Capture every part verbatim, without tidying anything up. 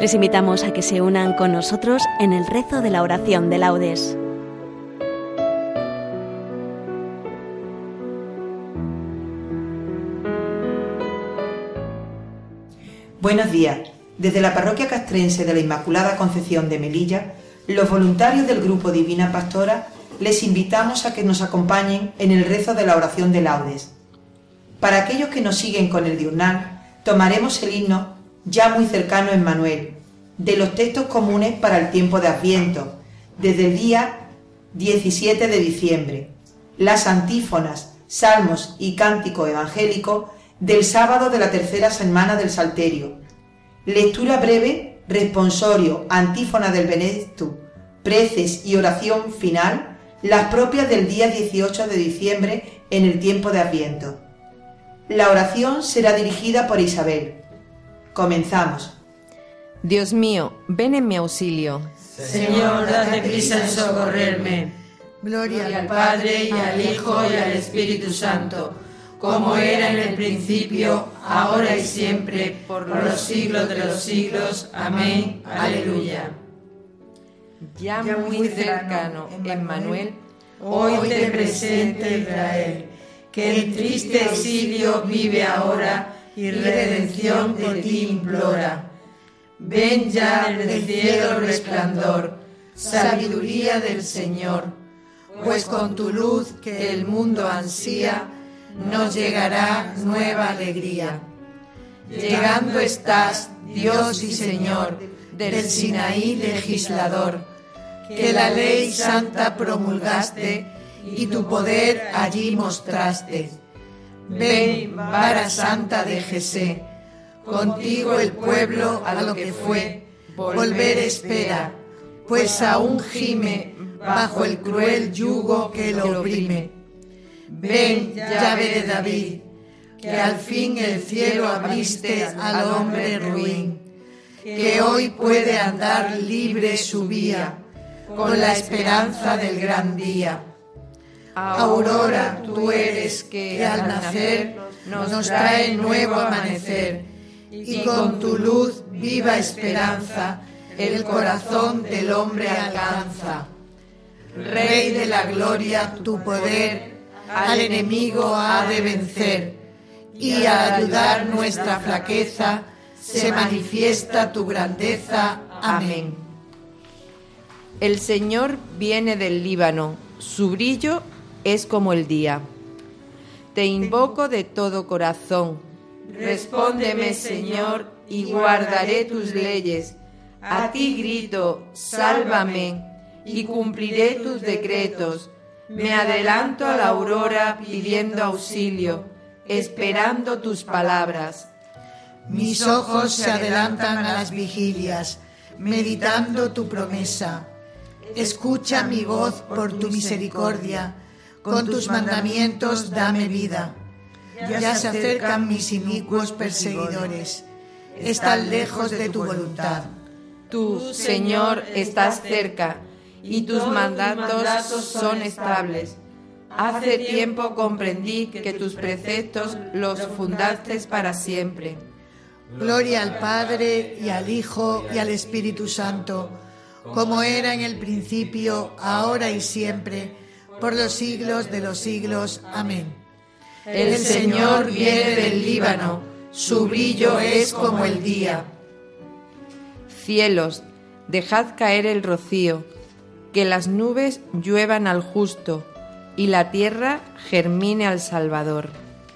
Les invitamos a que se unan con nosotros en el rezo de la oración de laudes. Buenos días. Desde la parroquia castrense de la Inmaculada Concepción de Melilla, los voluntarios del Grupo Divina Pastora les invitamos a que nos acompañen en el rezo de la oración de laudes. Para aquellos que nos siguen con el diurnal, tomaremos el himno ya muy cercano en Manuel, de los textos comunes para el tiempo de Adviento, desde el día diecisiete de diciembre, las antífonas, salmos y cántico evangélico del sábado de la tercera semana del Salterio, lectura breve, responsorio, antífona del Benedictus, preces y oración final, las propias del día dieciocho de diciembre en el tiempo de Adviento. La oración será dirigida por Isabel. Comenzamos. Dios mío, ven en mi auxilio. Señor, date prisa en socorrerme. Gloria al Padre, y al Hijo, y al Espíritu Santo, como era en el principio, ahora y siempre, por los siglos de los siglos. Amén. Aleluya. Ya muy cercano, Emmanuel, hoy te presente Israel, que en triste exilio vive ahora y redención de ti implora. Ven ya del cielo resplandor, sabiduría del Señor, pues con tu luz que el mundo ansía, nos llegará nueva alegría. Llegando estás, Dios y Señor, del Sinaí legislador, que la ley santa promulgaste y tu poder allí mostraste. Ven, vara santa de Jesé, contigo el pueblo a lo que fue, volver espera, pues aún gime bajo el cruel yugo que lo oprime. Ven, llave de David, que al fin el cielo abriste al hombre ruin, que hoy puede andar libre su vía, con la esperanza del gran día. Aurora tú eres que al nacer nos trae nuevo amanecer, y con tu luz viva esperanza el corazón del hombre alcanza. Rey de la gloria, tu poder al enemigo ha de vencer, y a ayudar nuestra flaqueza se manifiesta tu grandeza. Amén. El Señor viene del Líbano, su brillo es como el día. Te invoco de todo corazón. Respóndeme, Señor, y guardaré tus leyes. A ti grito, sálvame, y cumpliré tus decretos. Me adelanto a la aurora pidiendo auxilio, esperando tus palabras. Mis ojos se adelantan a las vigilias, meditando tu promesa. Escucha mi voz por tu misericordia, con tus mandamientos dame vida. Ya se acercan mis inicuos perseguidores, están lejos de tu voluntad. Tú, Señor, estás cerca, y tus mandatos son estables. Hace tiempo comprendí que tus preceptos los fundaste para siempre. Gloria al Padre, y al Hijo, y al Espíritu Santo, como era en el principio, ahora y siempre, por los siglos de los siglos. Amén. El Señor viene del Líbano, su brillo es como el día. Cielos, dejad caer el rocío, que las nubes lluevan al justo, y la tierra germine al Salvador.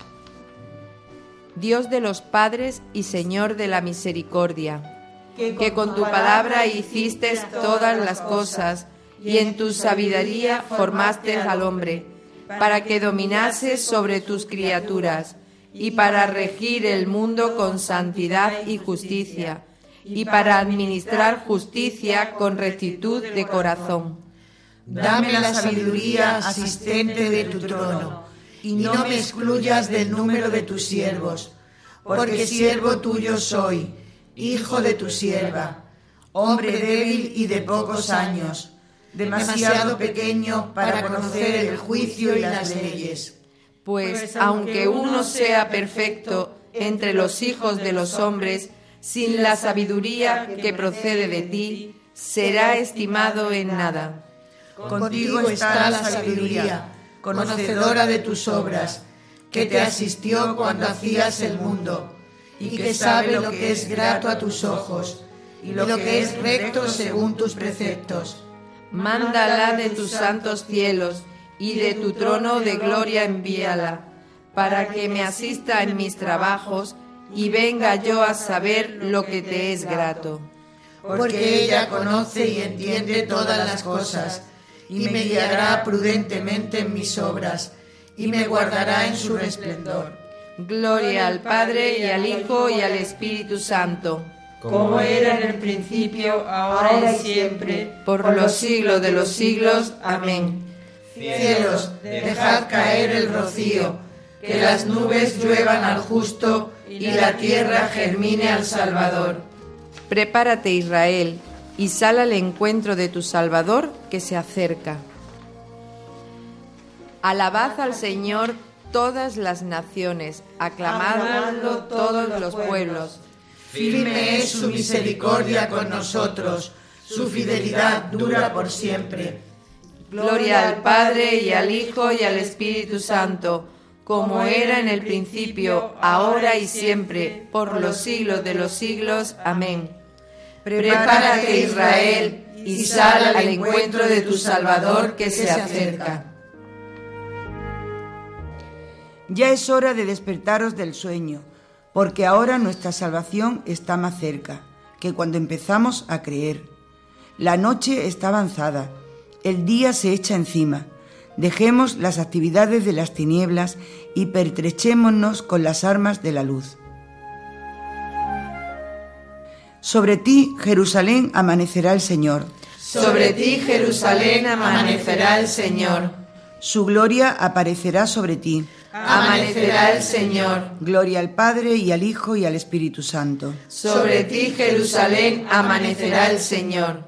Dios de los padres y Señor de la misericordia, que con tu palabra hiciste todas las cosas, y en tu sabiduría formaste al hombre, para que dominase sobre tus criaturas, y para regir el mundo con santidad y justicia, y para administrar justicia con rectitud de corazón. Dame la sabiduría asistente de tu trono, y no me excluyas del número de tus siervos, porque siervo tuyo soy, hijo de tu sierva, hombre débil y de pocos años, demasiado pequeño para conocer el juicio y las leyes. Pues aunque uno sea perfecto entre los hijos de los hombres, sin la sabiduría que procede de ti, será estimado en nada. Contigo está la sabiduría, conocedora de tus obras, que te asistió cuando hacías el mundo, y que sabe lo que es grato a tus ojos, y lo que es recto según tus preceptos. Mándala de tus santos cielos, y de tu trono de gloria envíala, para que me asista en mis trabajos, y venga yo a saber lo que te es grato. Porque ella conoce y entiende todas las cosas, y me guiará prudentemente en mis obras, y me guardará en su resplendor. Gloria al Padre, y al Hijo, y al Espíritu Santo, como era en el principio, ahora y siempre, por los siglos de los siglos. Amén. Cielos, dejad caer el rocío, que las nubes lluevan al justo, y la tierra germine al Salvador. Prepárate, Israel, y sal al encuentro de tu Salvador, que se acerca. Alabad al Señor todas las naciones, aclamadlo todos los pueblos. Firme es su misericordia con nosotros, su fidelidad dura por siempre. Gloria al Padre, y al Hijo, y al Espíritu Santo, como era en el principio, ahora y siempre, por los siglos de los siglos. Amén. Prepárate, Israel, y sal al encuentro de tu Salvador, que se acerca. Ya es hora de despertaros del sueño, porque ahora nuestra salvación está más cerca que cuando empezamos a creer. La noche está avanzada, el día se echa encima. Dejemos las actividades de las tinieblas y pertrechémonos con las armas de la luz. Sobre ti, Jerusalén, amanecerá el Señor. Sobre ti, Jerusalén, amanecerá el Señor. Su gloria aparecerá sobre ti. Amanecerá el Señor. Gloria al Padre, y al Hijo, y al Espíritu Santo. Sobre ti, Jerusalén, amanecerá el Señor.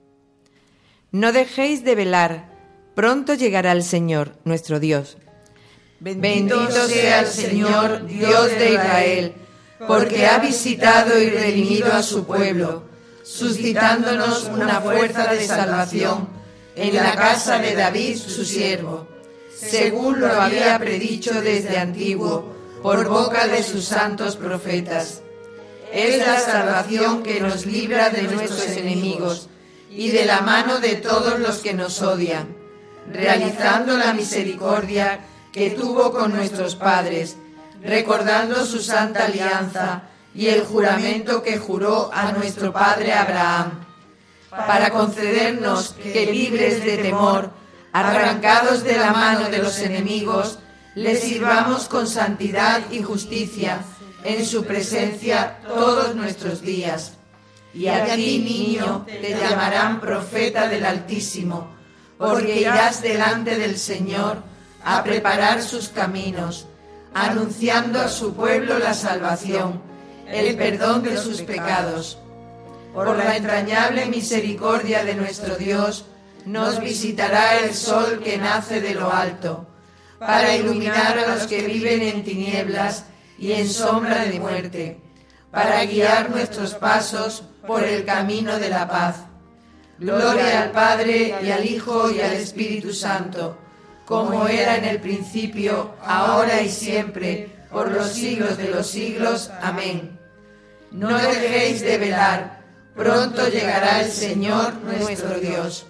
No dejéis de velar, pronto llegará el Señor, nuestro Dios. Bendito sea el Señor, Dios de Israel, porque ha visitado y redimido a su pueblo, suscitándonos una fuerza de salvación en la casa de David, su siervo, según lo había predicho desde antiguo, por boca de sus santos profetas. Es la salvación que nos libra de nuestros enemigos y de la mano de todos los que nos odian, realizando la misericordia que tuvo con nuestros padres, recordando su santa alianza y el juramento que juró a nuestro padre Abraham, para concedernos que, libres de temor, arrancados de la mano de los enemigos, le sirvamos con santidad y justicia en su presencia todos nuestros días. Y a ti, niño, te llamarán profeta del Altísimo, porque irás delante del Señor a preparar sus caminos, anunciando a su pueblo la salvación, el perdón de sus pecados. Por la entrañable misericordia de nuestro Dios, nos visitará el sol que nace de lo alto, para iluminar a los que viven en tinieblas y en sombra de muerte, para guiar nuestros pasos por el camino de la paz. Gloria al Padre, y al Hijo, y al Espíritu Santo, como era en el principio, ahora y siempre, por los siglos de los siglos. Amén. No dejéis de velar, pronto llegará el Señor nuestro Dios.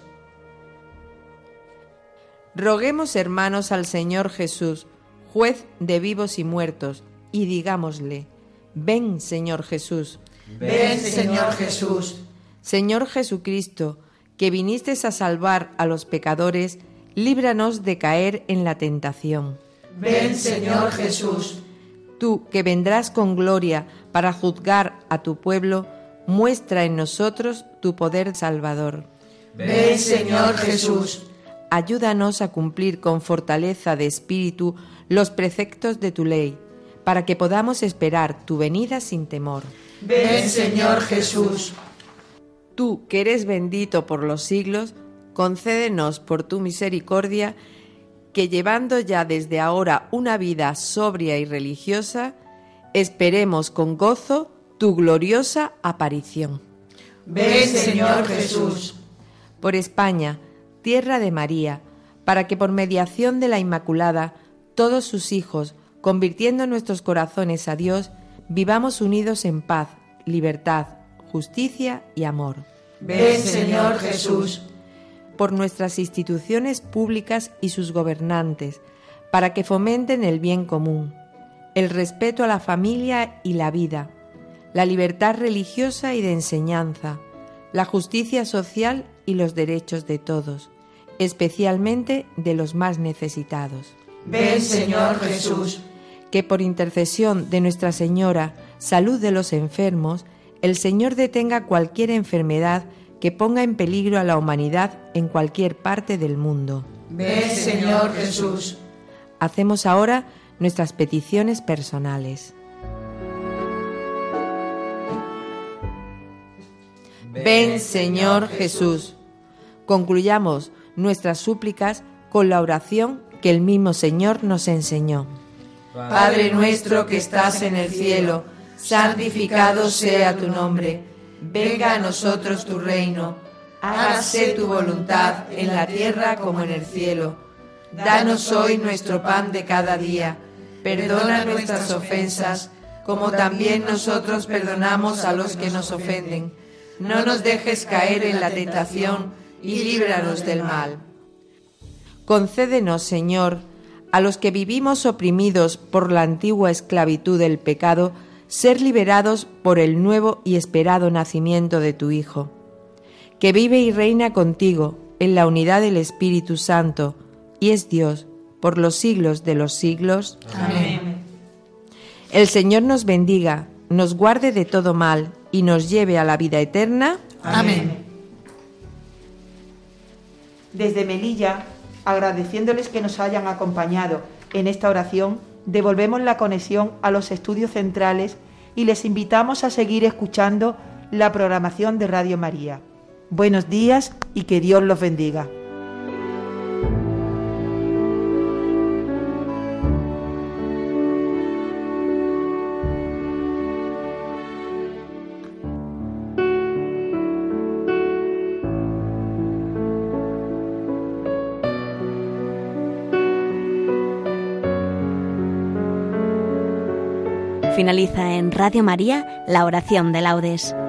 Roguemos, hermanos, al Señor Jesús, juez de vivos y muertos, y digámosle: ven, Señor Jesús. Ven, Señor Jesús. Señor Jesucristo, que viniste a salvar a los pecadores, líbranos de caer en la tentación. Ven, Señor Jesús. Tú, que vendrás con gloria para juzgar a tu pueblo, muestra en nosotros tu poder salvador. Ven, Señor Jesús. Ayúdanos a cumplir con fortaleza de espíritu los preceptos de tu ley, para que podamos esperar tu venida sin temor. Ven, Señor Jesús. Tú, que eres bendito por los siglos, concédenos por tu misericordia que, llevando ya desde ahora una vida sobria y religiosa, esperemos con gozo tu gloriosa aparición. Ven, Señor Jesús. Por España, tierra de María, para que por mediación de la Inmaculada, todos sus hijos, convirtiendo nuestros corazones a Dios, vivamos unidos en paz, libertad, justicia y amor. Ven, Señor Jesús. Por nuestras instituciones públicas y sus gobernantes, para que fomenten el bien común, el respeto a la familia y la vida, la libertad religiosa y de enseñanza, la justicia social y los derechos de todos, especialmente de los más necesitados. Ven, Señor Jesús. Que por intercesión de Nuestra Señora, salud de los enfermos, el Señor detenga cualquier enfermedad que ponga en peligro a la humanidad en cualquier parte del mundo. Ven, Señor Jesús. Hacemos ahora nuestras peticiones personales. Ven, Señor Jesús. Concluyamos nuestras súplicas con la oración que el mismo Señor nos enseñó. Padre nuestro que estás en el cielo, santificado sea tu nombre. Venga a nosotros tu reino. Hágase tu voluntad en la tierra como en el cielo. Danos hoy nuestro pan de cada día. Perdona nuestras ofensas, como también nosotros perdonamos a los que nos ofenden. No nos dejes caer en la tentación y líbranos del mal. Concédenos, Señor, a los que vivimos oprimidos por la antigua esclavitud del pecado, ser liberados por el nuevo y esperado nacimiento de tu Hijo, que vive y reina contigo en la unidad del Espíritu Santo, y es Dios por los siglos de los siglos. Amén. El Señor nos bendiga, nos guarde de todo mal y nos lleve a la vida eterna. Amén. Desde Melilla, agradeciéndoles que nos hayan acompañado en esta oración, devolvemos la conexión a los estudios centrales y les invitamos a seguir escuchando la programación de Radio María. Buenos días y que Dios los bendiga. Finaliza en Radio María la oración de laudes.